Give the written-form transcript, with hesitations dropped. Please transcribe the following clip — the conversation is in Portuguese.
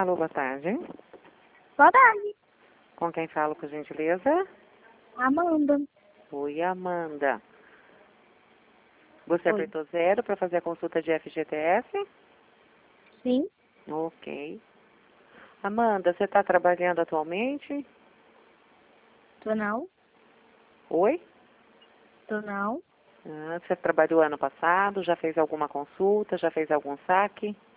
Alô, boa tarde. Boa tarde. Com quem falo, por gentileza? Amanda. Oi, Amanda. Você Oi. apertou 0 para fazer a consulta de FGTS? Sim. Ok. Amanda, você está trabalhando atualmente? Tô não. Oi? Tô não. Você trabalhou ano passado? Já fez alguma consulta? Já fez algum saque?